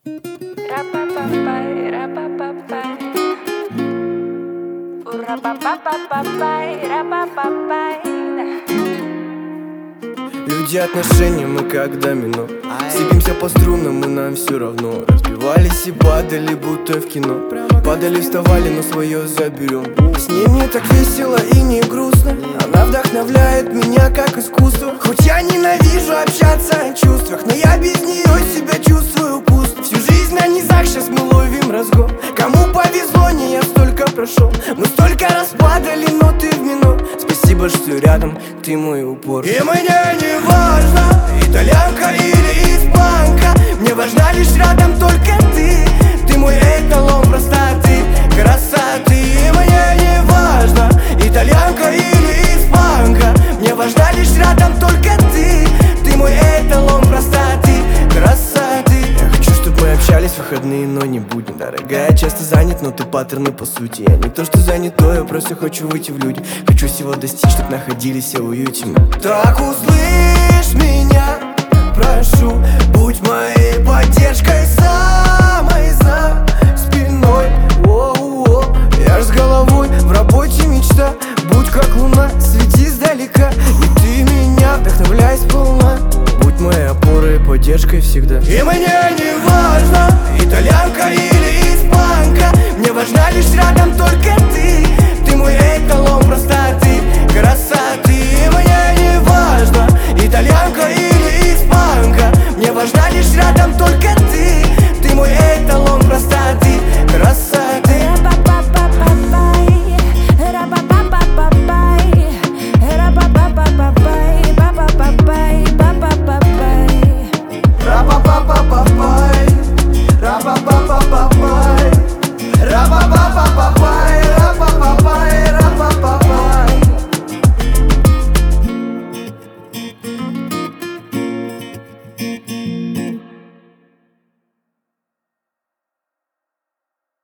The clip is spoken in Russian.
Люди, отношения, мы как домино. Сыпемся по струнам, и нам все равно. Разбивались и падали, будто в кино. Падали, вставали, но свое заберем. С ней мне так весело и не грустно. Она вдохновляет меня как искусство. Хоть я ненавижу общаться о чувствах, но я без нее себя чувствую пусто. Всю жизнь на низах, сейчас мы ловим разгон. Кому повезло, не я столько прошел. Мы столько раз падали, но ты в минор. Спасибо, что рядом, ты мой упор. И мне не важно, итальянка или испанка. Мне важна лишь рядом только ты. Ты мой эталон простоты, красоты. И мне не важно, итальянка или испанка. Мне важна лишь рядом только ты. Ты мой эталон простоты, красоты. Я хочу, чтобы мы общались в выходные, но не будни. Дорогая, я часто занят, но ты паттерны по сути. Я не то, что занятой, я просто хочу выйти в люди. Хочу всего достичь, чтоб находились все в уюте. Так услышь меня, прошу. Будь моей поддержкой, самой за спиной. О-о-о. Я ж с головой в работе мечта. Будь как луна, свети издалека. И ты меня вдохновляй сполна. Будь моей опорой и поддержкой всегда. И мне не важно, итальянка или испанка. Мне важна лишь рядом только ты. Ты мой эталон простоты, красоты. И мне не важно, итальянка или испанка. Мне важна лишь рядом только ты.